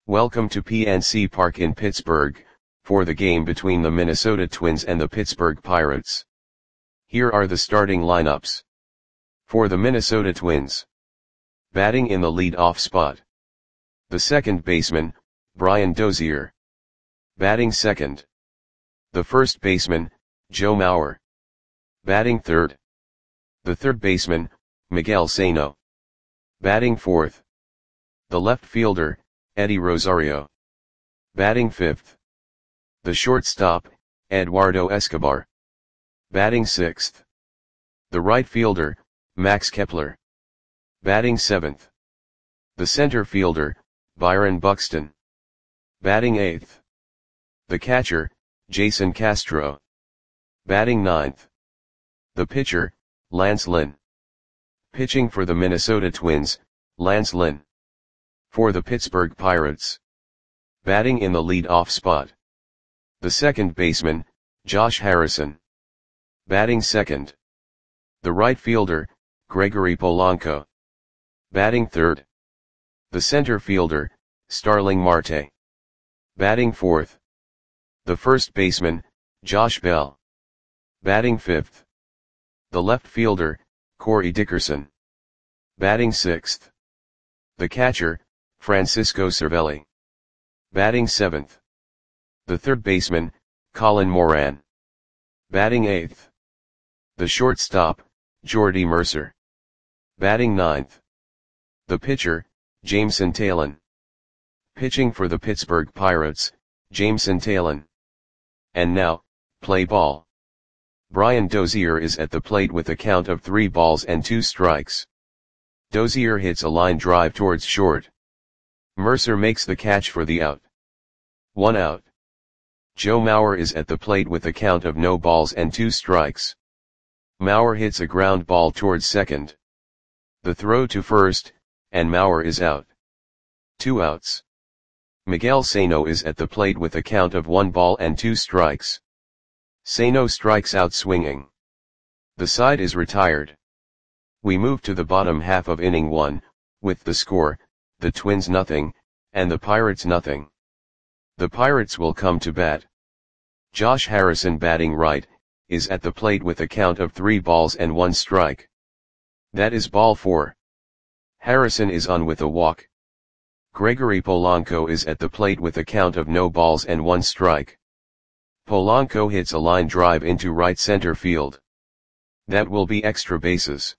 Welcome to PNC Park in Pittsburgh, for the game between the Minnesota Twins and the Pittsburgh Pirates. Here are the starting lineups. For the Minnesota Twins. Batting in the lead-off spot. The second baseman, Brian Dozier. Batting second. The first baseman, Joe Mauer. Batting third. The third baseman, Miguel Sano. Batting fourth. The left fielder, Eddie Rosario. Batting fifth. The shortstop, Eduardo Escobar. Batting sixth. The right fielder, Max Kepler. Batting seventh. The center fielder, Byron Buxton. Batting eighth. The catcher, Jason Castro. Batting ninth. The pitcher, Lance Lynn. Pitching for the Minnesota Twins, Lance Lynn. For the Pittsburgh Pirates. Batting in the lead-off spot. The second baseman, Josh Harrison. Batting second. The right fielder, Gregory Polanco. Batting third. The center fielder, Starling Marte. Batting fourth. The first baseman, Josh Bell. Batting fifth. The left fielder, Corey Dickerson. Batting sixth. The catcher, Francisco Cervelli. Batting seventh. The third baseman, Colin Moran. Batting eighth. The shortstop, Jordy Mercer. Batting ninth. The pitcher, Jameson Taillon. Pitching for the Pittsburgh Pirates, Jameson Taillon. And now, play ball. Brian Dozier is at the plate with a count of 3 balls and 2 strikes. Dozier hits a line drive towards short. Mercer makes the catch for the out. 1 out. Joe Mauer is at the plate with a count of no balls and 2 strikes. Mauer hits a ground ball towards second. The throw to first, and Mauer is out. 2 outs. Miguel Sano is at the plate with a count of 1 ball and 2 strikes. Sano strikes out swinging. The side is retired. We move to the bottom half of inning 1, with the score, the Twins nothing, and the Pirates nothing. The Pirates will come to bat. Josh Harrison batting right, is at the plate with a count of 3 balls and 1 strike. That is ball 4. Harrison is on with a walk. Gregory Polanco is at the plate with a count of no balls and 1 strike. Polanco hits a line drive into right center field. That will be extra bases.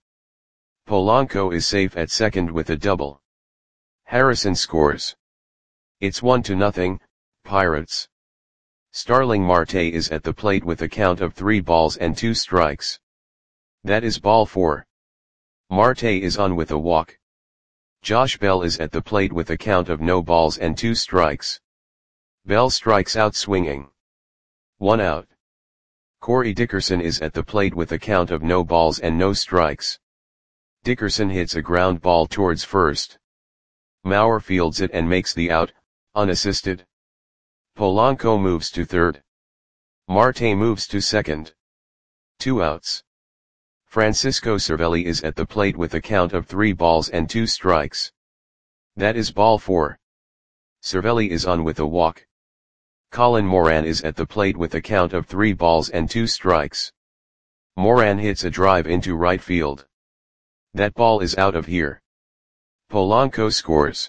Polanco is safe at second with a double. Harrison scores. It's 1-0, Pirates. Starling Marte is at the plate with a count of 3 balls and 2 strikes. That is ball 4. Marte is on with a walk. Josh Bell is at the plate with a count of no balls and 2 strikes. Bell strikes out swinging. 1 out. Corey Dickerson is at the plate with a count of no balls and no strikes. Dickerson hits a ground ball towards first. Mauer fields it and makes the out, unassisted. Polanco moves to third. Marte moves to second. 2 outs. Francisco Cervelli is at the plate with a count of 3 balls and 2 strikes. That is ball 4. Cervelli is on with a walk. Colin Moran is at the plate with a count of 3 balls and 2 strikes. Moran hits a drive into right field. That ball is out of here. Polanco scores.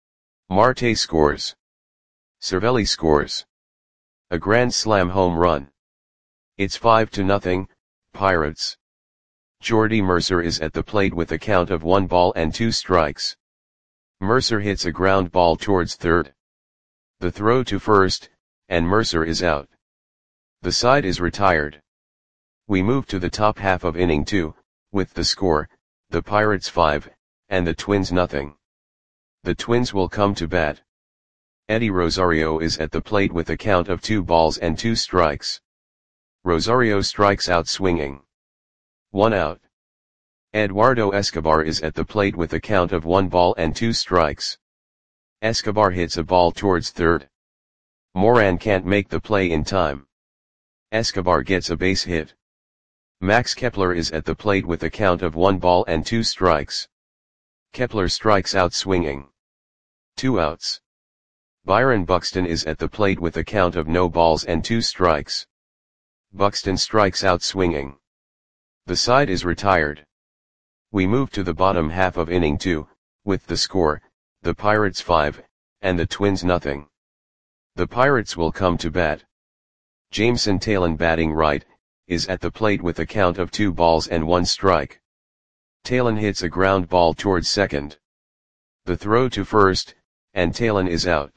Marte scores. Cervelli scores. A grand slam home run. It's 5-0, Pirates. Jordy Mercer is at the plate with a count of 1 ball and 2 strikes. Mercer hits a ground ball towards third. The throw to first, and Mercer is out. The side is retired. We move to the top half of inning 2, with the score, the Pirates 5, and the Twins nothing. The Twins will come to bat. Eddie Rosario is at the plate with a count of 2 balls and 2 strikes. Rosario strikes out swinging. 1 out. Eduardo Escobar is at the plate with a count of 1 ball and 2 strikes. Escobar hits a ball towards third. Moran can't make the play in time. Escobar gets a base hit. Max Kepler is at the plate with a count of 1 ball and 2 strikes. Kepler strikes out swinging. 2 outs. Byron Buxton is at the plate with a count of no balls and 2 strikes. Buxton strikes out swinging. The side is retired. We move to the bottom half of inning 2, with the score, the Pirates 5, and the Twins nothing. The Pirates will come to bat. Jameson Taillon batting right, is at the plate with a count of 2 balls and 1 strike. Taillon hits a ground ball towards second. The throw to first, and Taillon is out.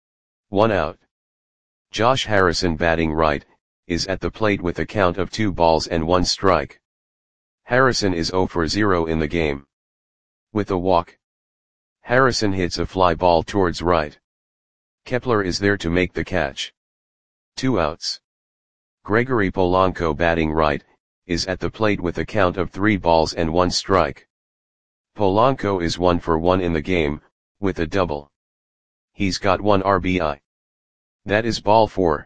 1 out. Josh Harrison batting right, is at the plate with a count of 2 balls and 1 strike. Harrison is 0 for 0 in the game. With a walk. Harrison hits a fly ball towards right. Kepler is there to make the catch. 2 outs. Gregory Polanco batting right, is at the plate with a count of 3 balls and 1 strike. Polanco is 1 for 1 in the game, with a double. He's got 1 RBI. That is ball 4.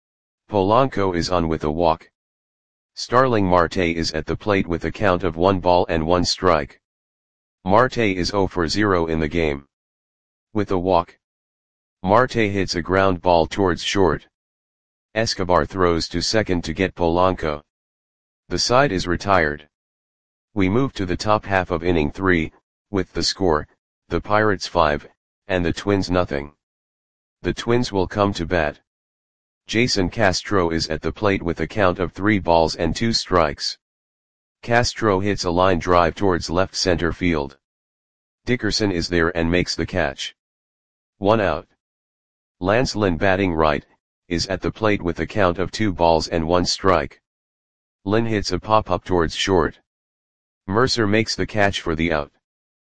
Polanco is on with a walk. Starling Marte is at the plate with a count of 1 ball and 1 strike. Marte is 0 for 0 in the game. With a walk. Marte hits a ground ball towards short. Escobar throws to second to get Polanco. The side is retired. We move to the top half of inning 3, with the score, the Pirates 5, and the Twins nothing. The Twins will come to bat. Jason Castro is at the plate with a count of 3 balls and 2 strikes. Castro hits a line drive towards left center field. Dickerson is there and makes the catch. 1 out. Lance Lynn batting right, is at the plate with a count of 2 balls and 1 strike. Lynn hits a pop-up towards short. Mercer makes the catch for the out.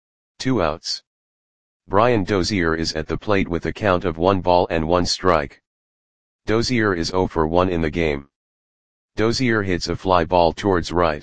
2 outs. Brian Dozier is at the plate with a count of 1 ball and 1 strike. Dozier is 0 for 1 in the game. Dozier hits a fly ball towards right.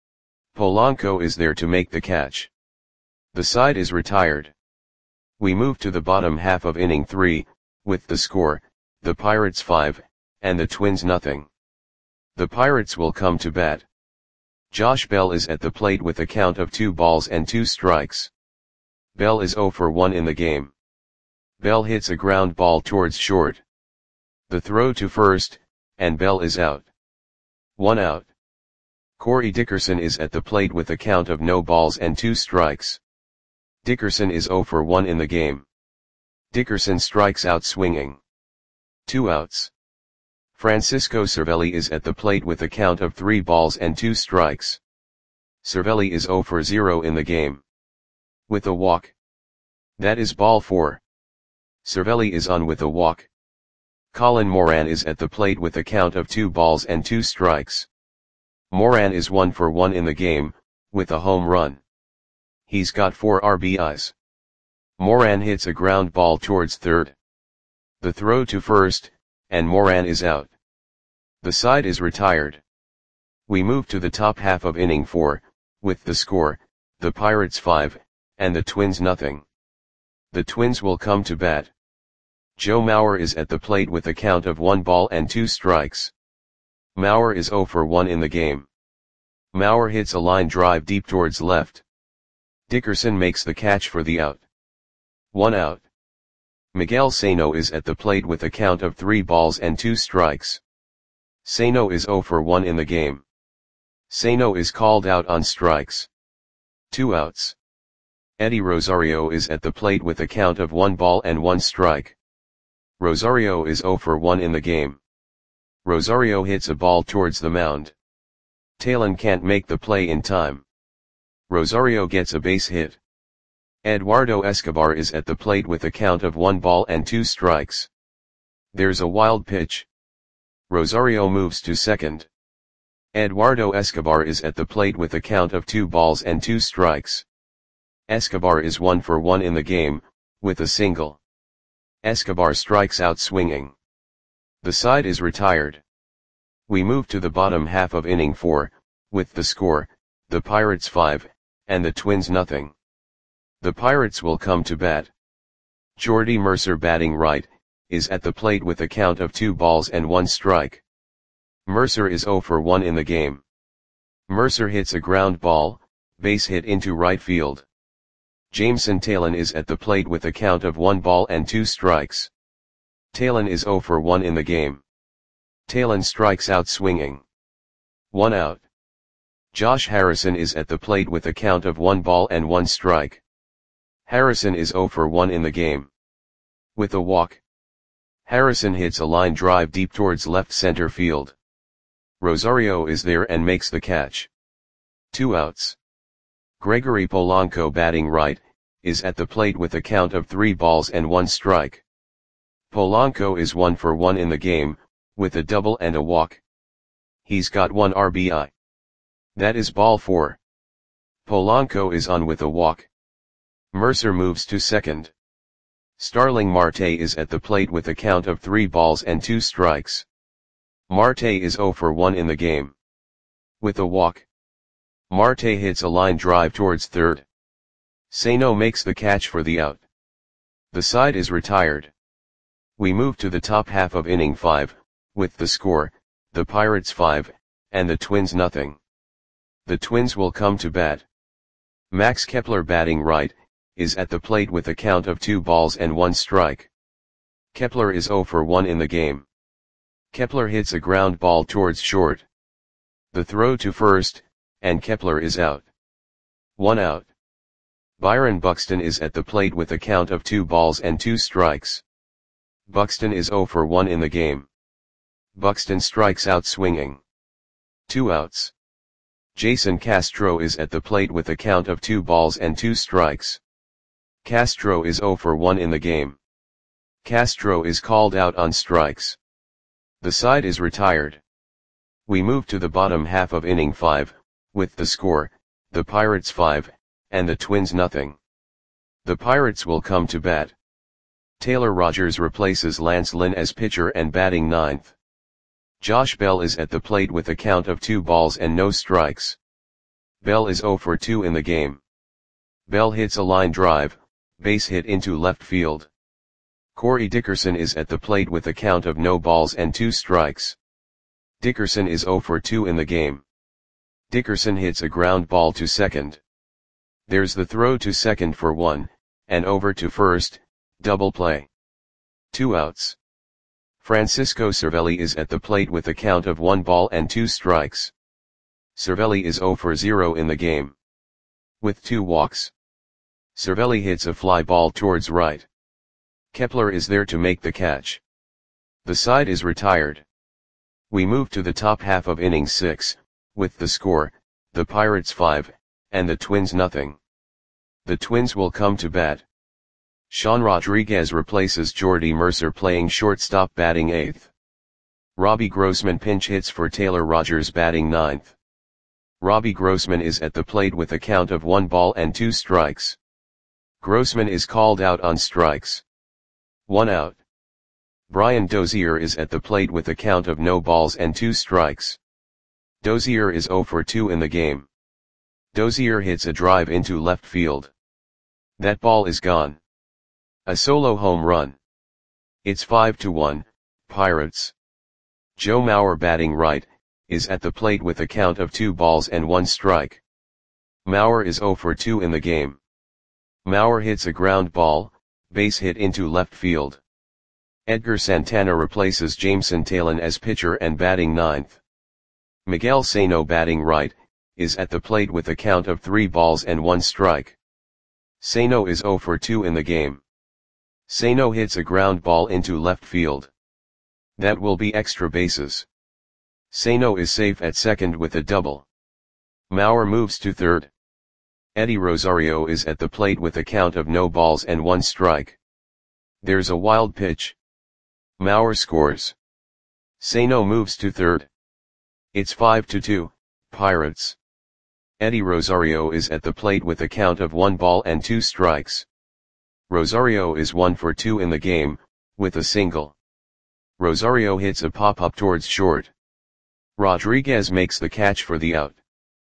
Polanco is there to make the catch. The side is retired. We move to the bottom half of inning 3, with the score, the Pirates 5, and the Twins nothing. The Pirates will come to bat. Josh Bell is at the plate with a count of 2 balls and 2 strikes. Bell is 0 for 1 in the game. Bell hits a ground ball towards short. The throw to first, and Bell is out. 1 out. Corey Dickerson is at the plate with a count of no balls and 2 strikes. Dickerson is 0 for 1 in the game. Dickerson strikes out swinging. 2 outs. Francisco Cervelli is at the plate with a count of 3 balls and 2 strikes. Cervelli is 0 for 0 in the game. With a walk. That is ball 4. Cervelli is on with a walk. Colin Moran is at the plate with a count of 2 balls and 2 strikes. Moran is 1 for 1 in the game, with a home run. He's got 4 RBIs. Moran hits a ground ball towards third. The throw to first, and Moran is out. The side is retired. We move to the top half of inning 4, with the score, the Pirates 5, and the Twins nothing. The Twins will come to bat. Joe Mauer is at the plate with a count of 1 ball and 2 strikes. Mauer is 0 for 1 in the game. Mauer hits a line drive deep towards left. Dickerson makes the catch for the out. 1 out. Miguel Sano is at the plate with a count of 3 balls and 2 strikes. Sano is 0 for 1 in the game. Sano is called out on strikes. 2 outs. Eddie Rosario is at the plate with a count of 1 ball and 1 strike. Rosario is 0 for 1 in the game. Rosario hits a ball towards the mound. Taillon can't make the play in time. Rosario gets a base hit. Eduardo Escobar is at the plate with a count of 1 ball and 2 strikes. There's a wild pitch. Rosario moves to second. Eduardo Escobar is at the plate with a count of 2 balls and 2 strikes. Escobar is 1 for 1 in the game, with a single. Escobar strikes out swinging. The side is retired. We move to the bottom half of inning 4, with the score, the Pirates 5, and the Twins nothing. The Pirates will come to bat. Jordy Mercer batting right, is at the plate with a count of 2 balls and 1 strike. Mercer is 0 for 1 in the game. Mercer hits a ground ball, base hit into right field. Jameson Taillon is at the plate with a count of 1 ball and 2 strikes. Talon is 0 for 1 in the game. Talon strikes out swinging. 1 out. Josh Harrison is at the plate with a count of 1 ball and 1 strike. Harrison is 0 for 1 in the game. With a walk. Harrison hits a line drive deep towards left center field. Rosario is there and makes the catch. 2 outs. Gregory Polanco, batting right, is at the plate with a count of 3 balls and 1 strike. Polanco is 1 for 1 in the game, with a double and a walk. He's got 1 RBI. That is ball 4. Polanco is on with a walk. Mercer moves to second. Starling Marte is at the plate with a count of 3 balls and 2 strikes. Marte is 0 for 1 in the game. With a walk. Marte hits a line drive towards third. Sano makes the catch for the out. The side is retired. We move to the top half of inning 5, with the score, the Pirates 5, and the Twins nothing. The Twins will come to bat. Max Kepler, batting right, is at the plate with a count of 2 balls and 1 strike. Kepler is 0 for 1 in the game. Kepler hits a ground ball towards short. The throw to first, and Kepler is out. 1 out. Byron Buxton is at the plate with a count of 2 balls and 2 strikes. Buxton is 0 for 1 in the game. Buxton strikes out swinging. 2 outs. Jason Castro is at the plate with a count of 2 balls and 2 strikes. Castro is 0 for 1 in the game. Castro is called out on strikes. The side is retired. We move to the bottom half of inning 5, with the score, the Pirates 5, and the Twins nothing. The Pirates will come to bat. Taylor Rogers replaces Lance Lynn as pitcher and batting ninth. Josh Bell is at the plate with a count of 2 balls and no strikes. Bell is 0 for 2 in the game. Bell hits a line drive, base hit into left field. Corey Dickerson is at the plate with a count of no balls and 2 strikes. Dickerson is 0 for 2 in the game. Dickerson hits a ground ball to second. There's the throw to second for 1, and over to first, double play. 2 outs. Francisco Cervelli is at the plate with a count of 1 ball and 2 strikes. Cervelli is 0 for 0 in the game. With 2 walks. Cervelli hits a fly ball towards right. Kepler is there to make the catch. The side is retired. We move to the top half of inning 6, with the score, the Pirates 5, and the Twins nothing. The Twins will come to bat. Sean Rodriguez replaces Jordy Mercer playing shortstop batting 8th. Robbie Grossman pinch hits for Taylor Rogers batting 9th. Robbie Grossman is at the plate with a count of 1 ball and 2 strikes. Grossman is called out on strikes. 1 out. Brian Dozier is at the plate with a count of no balls and 2 strikes. Dozier is 0 for 2 in the game. Dozier hits a drive into left field. That ball is gone. A solo home run. It's 5-1, Pirates. Joe Mauer batting right, is at the plate with a count of 2 balls and 1 strike. Mauer is 0 for 2 in the game. Mauer hits a ground ball, base hit into left field. Edgar Santana replaces Jameson Talon as pitcher and batting 9th. Miguel Sano batting right, is at the plate with a count of 3 balls and 1 strike. Sano is 0 for 2 in the game. Sano hits a ground ball into left field. That will be extra bases. Sano is safe at second with a double. Mauer moves to third. Eddie Rosario is at the plate with a count of no balls and 1 strike. There's a wild pitch. Mauer scores. Sano moves to third. It's 5-2, Pirates. Eddie Rosario is at the plate with a count of 1 ball and 2 strikes. Rosario is 1 for 2 in the game, with a single. Rosario hits a pop-up towards short. Rodriguez makes the catch for the out.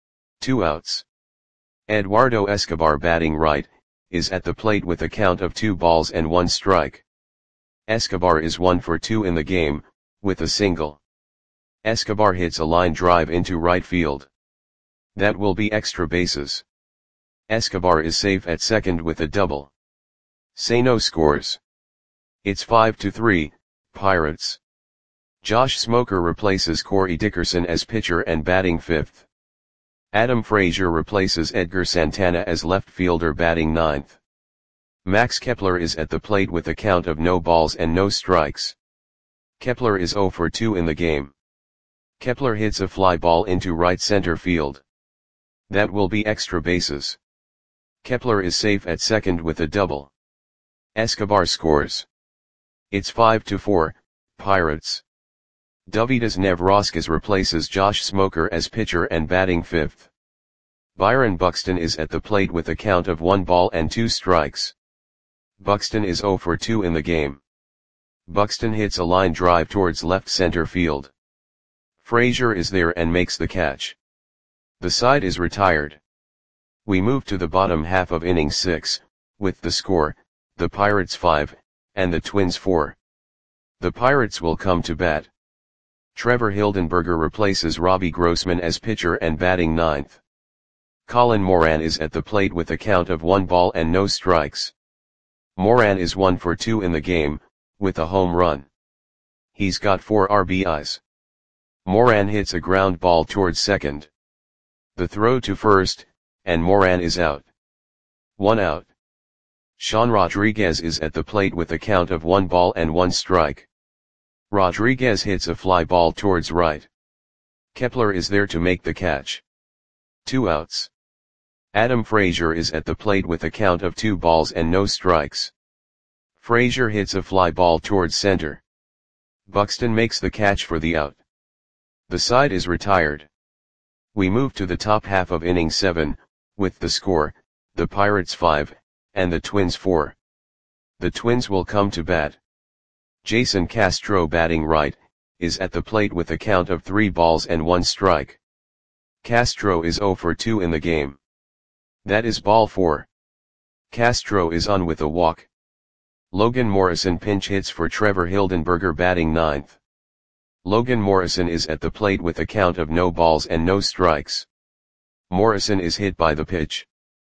2 outs. Eduardo Escobar batting right, is at the plate with a count of 2 balls and 1 strike. Escobar is 1 for 2 in the game, with a single. Escobar hits a line drive into right field. That will be extra bases. Escobar is safe at second with a double. Sano scores. It's 5-3, Pirates. Josh Smoker replaces Corey Dickerson as pitcher and batting 5th. Adam Frazier replaces Edgar Santana as left fielder batting 9th. Max Kepler is at the plate with a count of no balls and no strikes. Kepler is 0 for 2 in the game. Kepler hits a fly ball into right center field. That will be extra bases. Kepler is safe at second with a double. Escobar scores. It's 5-4, Pirates. Dovydas Nevrauskas replaces Josh Smoker as pitcher and batting 5th. Byron Buxton is at the plate with a count of 1 ball and 2 strikes. Buxton is 0 for 2 in the game. Buxton hits a line drive towards left center field. Frazier is there and makes the catch. The side is retired. We move to the bottom half of inning 6, with the score, the Pirates 5, and the Twins 4. The Pirates will come to bat. Trevor Hildenberger replaces Robbie Grossman as pitcher and batting 9th. Colin Moran is at the plate with a count of 1 ball and no strikes. Moran is 1 for 2 in the game, with a home run. He's got 4 RBIs. Moran hits a ground ball towards second. The throw to first, and Moran is out. 1 out. Sean Rodriguez is at the plate with a count of 1 ball and 1 strike. Rodriguez hits a fly ball towards right. Kepler is there to make the catch. 2 outs. Adam Frazier is at the plate with a count of 2 balls and no strikes. Frazier hits a fly ball towards center. Buxton makes the catch for the out. The side is retired. We move to the top half of inning 7, with the score, the Pirates 5, and the Twins 4. The Twins will come to bat. Jason Castro batting right, is at the plate with a count of 3 balls and 1 strike. Castro is 0 for 2 in the game. That is ball 4. Castro is on with a walk. Logan Morrison pinch hits for Trevor Hildenberger batting 9th. Logan Morrison is at the plate with a count of no balls and no strikes. Morrison is hit by the pitch.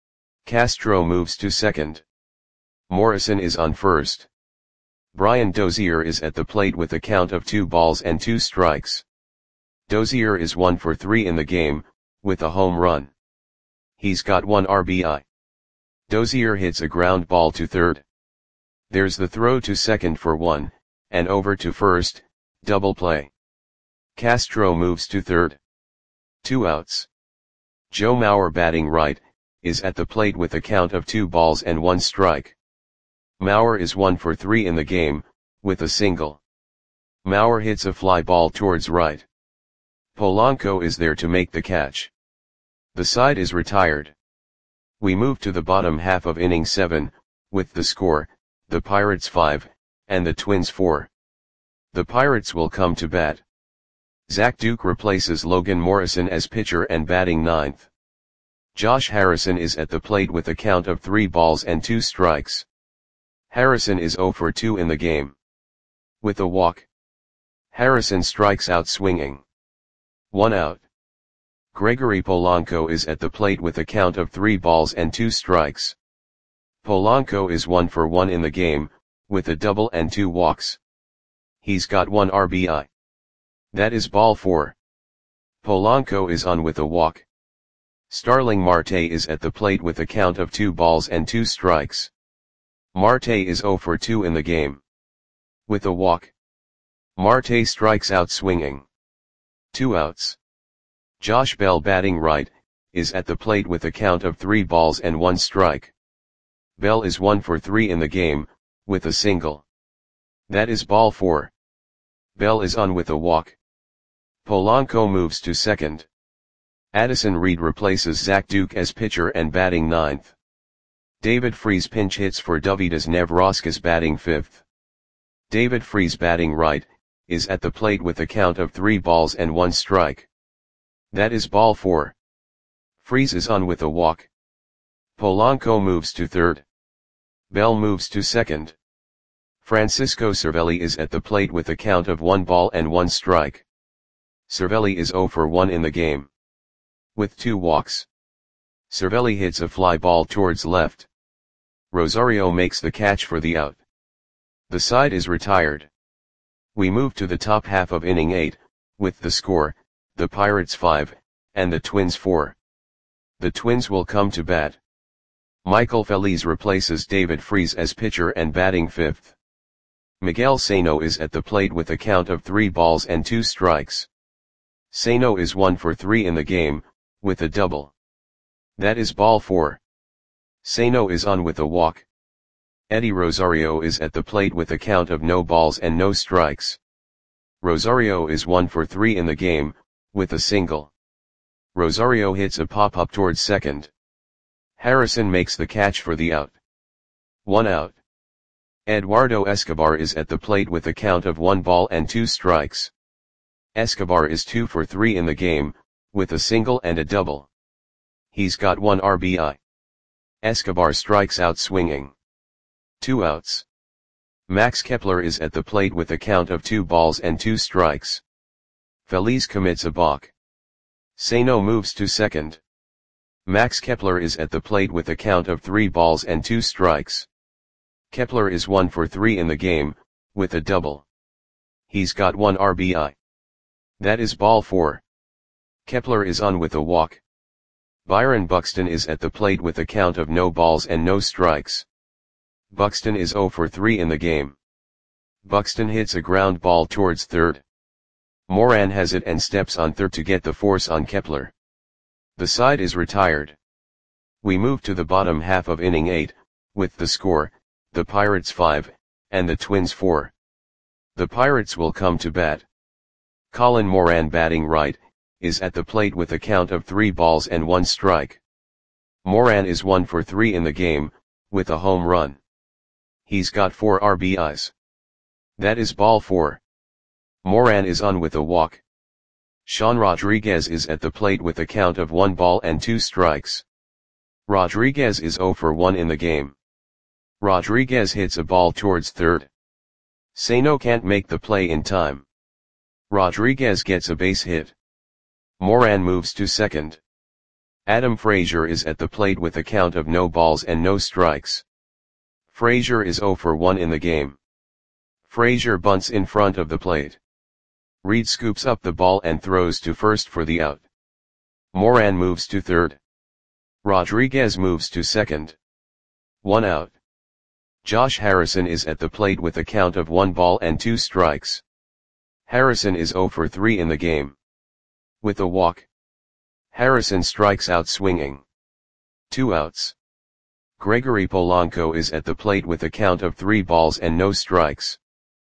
Castro moves to second. Morrison is on first. Brian Dozier is at the plate with a count of 2 balls and 2 strikes. Dozier is 1 for 3 in the game, with a home run. He's got 1 RBI. Dozier hits a ground ball to third. There's the throw to second for 1, and over to first, double play. Castro moves to third. 2 outs. Joe Mauer batting right, is at the plate with a count of 2 balls and 1 strike. Mauer is 1 for 3 in the game, with a single. Mauer hits a fly ball towards right. Polanco is there to make the catch. The side is retired. We move to the bottom half of inning 7, with the score, the Pirates 5, and the Twins 4. The Pirates will come to bat. Zach Duke replaces Logan Morrison as pitcher and batting 9th. Josh Harrison is at the plate with a count of 3 balls and 2 strikes. Harrison is 0 for 2 in the game. With a walk. Harrison strikes out swinging. 1 out. Gregory Polanco is at the plate with a count of 3 balls and 2 strikes. Polanco is 1 for 1 in the game, with a double and 2 walks. He's got 1 RBI. That is ball 4. Polanco is on with a walk. Starling Marte is at the plate with a count of 2 balls and 2 strikes. Marte is 0 for 2 in the game. With a walk. Marte strikes out swinging. 2 outs. Josh Bell batting right, is at the plate with a count of 3 balls and 1 strike. Bell is 1 for 3 in the game, with a single. That is ball 4. Bell is on with a walk. Polanco moves to second. Addison Reed replaces Zach Duke as pitcher and batting 9th. David Freese pinch hits for Dovydas Nevrauskas batting 5th. David Freese batting right, is at the plate with a count of 3 balls and 1 strike. That is ball 4. Freese is on with a walk. Polanco moves to third. Bell moves to second. Francisco Cervelli is at the plate with a count of 1 ball and 1 strike. Cervelli is 0 for 1 in the game. With 2 walks. Cervelli hits a fly ball towards left. Rosario makes the catch for the out. The side is retired. We move to the top half of inning 8, with the score, the Pirates 5, and the Twins 4. The Twins will come to bat. Michael Feliz replaces David Freese as pitcher and batting 5th. Miguel Sano is at the plate with a count of 3 balls and 2 strikes. Sano is 1 for 3 in the game, with a double. That is ball 4. Sano is on with a walk. Eddie Rosario is at the plate with a count of no balls and no strikes. Rosario is 1 for 3 in the game, with a single. Rosario hits a pop-up towards second. Harrison makes the catch for the out. 1 out. Eduardo Escobar is at the plate with a count of 1 ball and 2 strikes. Escobar is 2 for 3 in the game, with a single and a double. He's got 1 RBI. Escobar strikes out swinging. 2 outs. Max Kepler is at the plate with a count of 2 balls and 2 strikes. Feliz commits a balk. Sano moves to second. Max Kepler is at the plate with a count of 3 balls and 2 strikes. Kepler is 1 for 3 in the game, with a double. He's got 1 RBI. That is ball 4. Kepler is on with a walk. Byron Buxton is at the plate with a count of no balls and no strikes. Buxton is 0 for 3 in the game. Buxton hits a ground ball towards third. Moran has it and steps on third to get the force on Kepler. The side is retired. We move to the bottom half of inning 8, with the score, the Pirates 5, and the Twins 4. The Pirates will come to bat. Colin Moran, batting right, is at the plate with a count of 3 balls and 1 strike. Moran is 1 for 3 in the game, with a home run. He's got 4 RBIs. That is ball 4. Moran is on with a walk. Sean Rodriguez is at the plate with a count of 1 ball and 2 strikes. Rodriguez is 0 for 1 in the game. Rodriguez hits a ball towards third. Sano can't make the play in time. Rodriguez gets a base hit. Moran moves to second. Adam Frazier is at the plate with a count of no balls and no strikes. Frazier is 0 for 1 in the game. Frazier bunts in front of the plate. Reed scoops up the ball and throws to first for the out. Moran moves to third. Rodriguez moves to second. 1 out. Josh Harrison is at the plate with a count of 1 ball and 2 strikes. Harrison is 0 for 3 in the game. With a walk. Harrison strikes out swinging. 2 outs. Gregory Polanco is at the plate with a count of 3 balls and no strikes.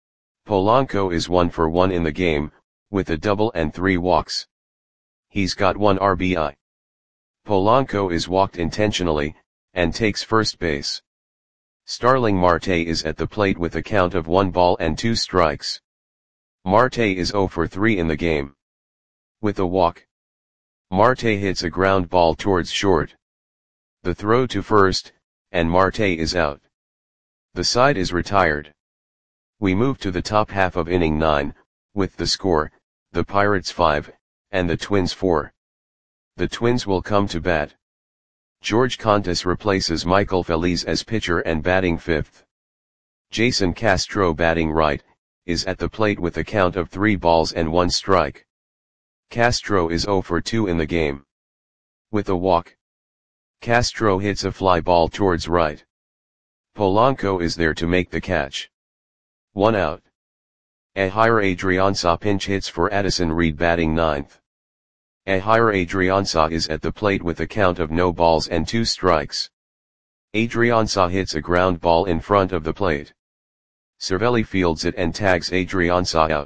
Polanco is 1 for 1 in the game, with a double and 3 walks. He's got 1 RBI. Polanco is walked intentionally, and takes first base. Starling Marte is at the plate with a count of 1 ball and 2 strikes. Marte is 0 for 3 in the game. With a walk. Marte hits a ground ball towards short. The throw to first, and Marte is out. The side is retired. We move to the top half of inning 9, with the score, the Pirates 5, and the Twins 4. The Twins will come to bat. George Contis replaces Michael Feliz as pitcher and batting 5th. Jason Castro, batting right, is at the plate with a count of 3 balls and 1 strike. Castro is 0 for 2 in the game. With a walk. Castro hits a fly ball towards right. Polanco is there to make the catch. 1 out. Ehire Adrianza pinch hits for Addison Reed, batting 9th. Ehire Adrianza is at the plate with a count of no balls and 2 strikes. Adrianza hits a ground ball in front of the plate. Cervelli fields it and tags Adrianza out.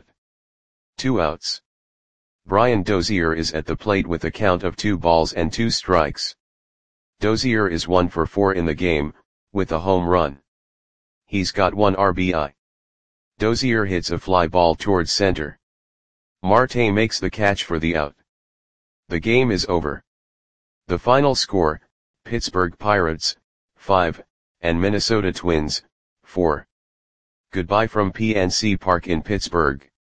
2 outs. Brian Dozier is at the plate with a count of 2 balls and 2 strikes. Dozier is 1 for 4 in the game, with a home run. He's got 1 RBI. Dozier hits a fly ball towards center. Marte makes the catch for the out. The game is over. The final score, Pittsburgh Pirates, 5, and Minnesota Twins, 4. Goodbye from PNC Park in Pittsburgh.